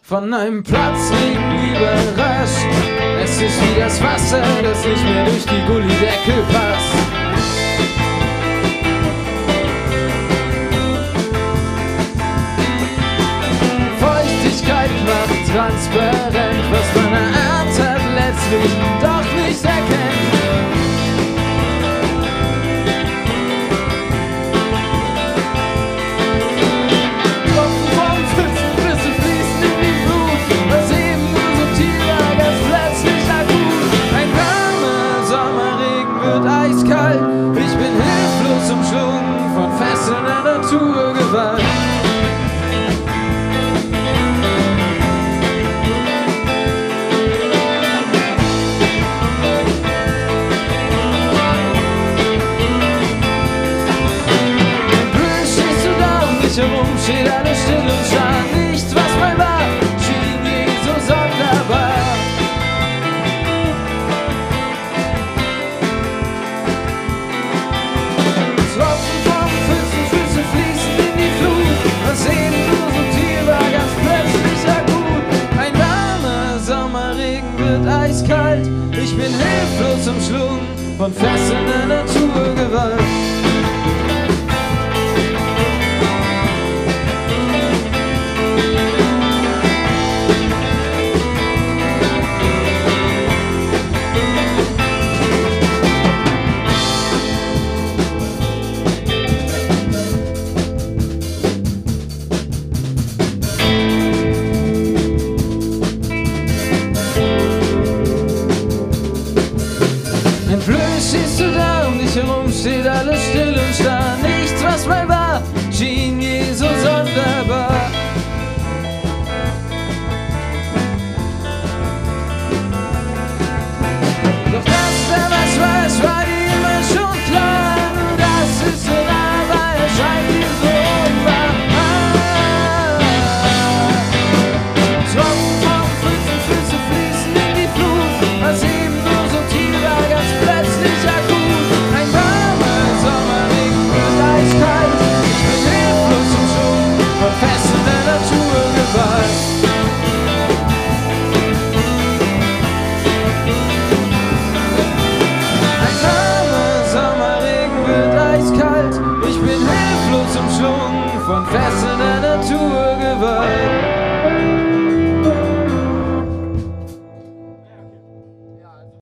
von einem Platzregen überrascht. Es ist wie das Wasser, das nicht mehr durch die Gullidecke passt. Feuchtigkeit macht transparent, was man erahnt hat, letztlich doch nicht erkennt. Tropfen vom Pfützenflüsse fließen in die Flut, was eben nur subtil war, ganz plötzlich akut. Ein warmer Sommerregen wird eiskalt, ich bin hilflos umschlungen von fesselnder Naturgewalt. Herum steht alles still und starr, nichts was mal war, schien je so sonderbar. Tropfen vom Pfützenfüße fließen in die Flut, was eben nur subtil war, ganz plötzlich akut. Ein warmer Sommerregen wird eiskalt, ich bin hilflos umschlungen von fesselnder